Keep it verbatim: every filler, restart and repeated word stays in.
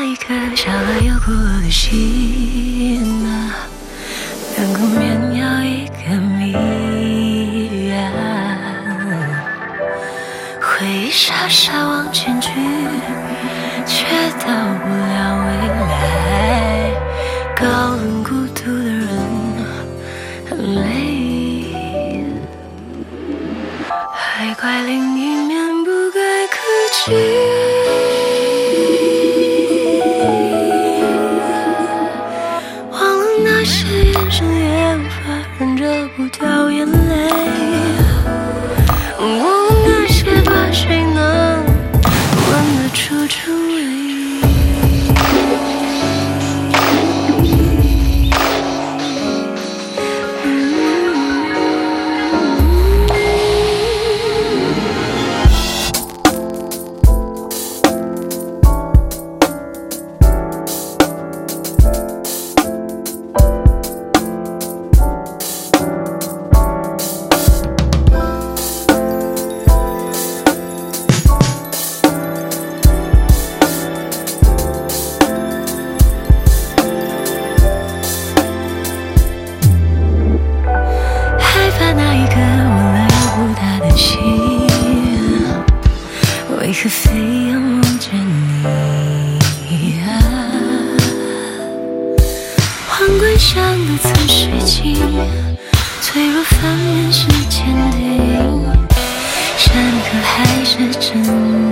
一颗少了又哭的心啊，两个面要一个谜啊，回忆傻傻往前去，却到不了未来。高冷孤独的人很累，还怪另一面不该客气。忘了那些眼神，也无法忍着不掉眼泪。忘了那些把谁能问得出真伪。为何非要梦见你啊？皇冠上的紫水晶，脆弱反面是坚定，下一刻还是真。